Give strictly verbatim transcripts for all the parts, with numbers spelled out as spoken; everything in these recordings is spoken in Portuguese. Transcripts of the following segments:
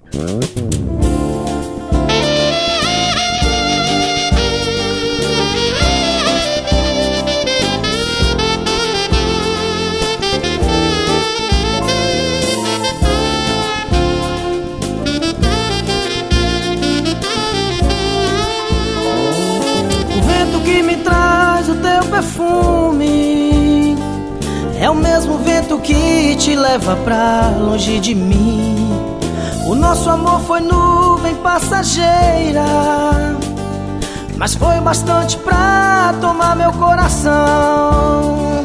Perfume é o mesmo vento que te leva pra longe de mim. O nosso amor foi nuvem passageira, mas foi bastante pra tomar meu coração.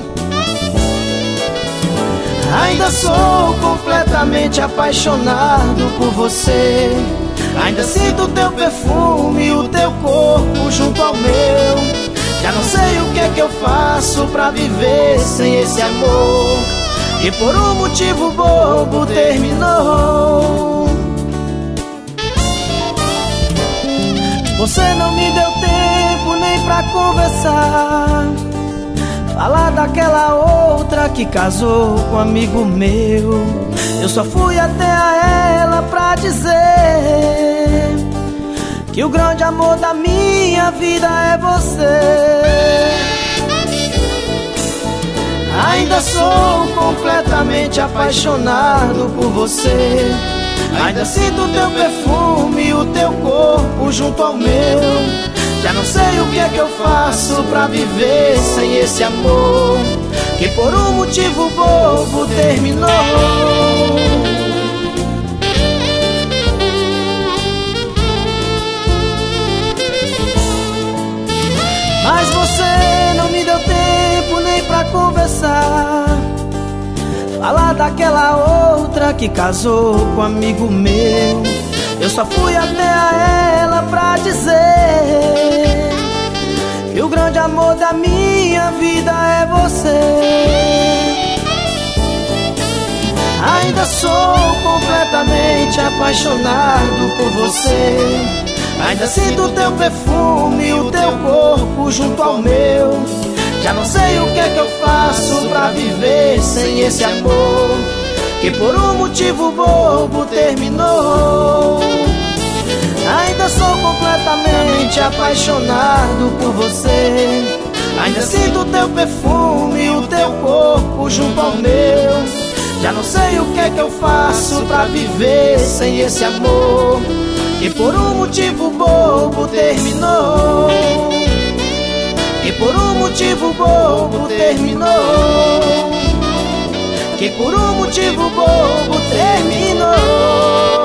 Ainda sou completamente apaixonado por você. Ainda sinto o teu perfume, o teu corpo junto ao meu. Já não sei o que é que eu faço pra viver sem esse amor, que por um motivo bobo terminou. Você não me deu tempo nem pra conversar, falar daquela outra que casou com um amigo meu. Eu só fui até a ela pra dizer que o grande amor da minha vida é você. Ainda sou completamente apaixonado por você. Ainda sinto o teu perfume, o teu corpo junto ao meu. Já não sei o que é que eu faço pra viver sem esse amor, que por um motivo bobo terminou. Mas você não me deu tempo nem pra conversar, falar daquela outra que casou com um amigo meu. Eu só fui até a ela pra dizer que o grande amor da minha vida é você. Ainda sou completamente apaixonado por você. Ainda sinto o teu perfume, o teu corpo junto ao meu. Já não sei o que é que eu faço pra viver sem esse amor, que por um motivo bobo terminou. Ainda sou completamente apaixonado por você. Ainda sinto o teu perfume, o teu corpo junto ao meu. Já não sei o que é que eu faço pra viver sem esse amor, que por um motivo bobo terminou. Que por um motivo bobo terminou. Que por um motivo bobo terminou.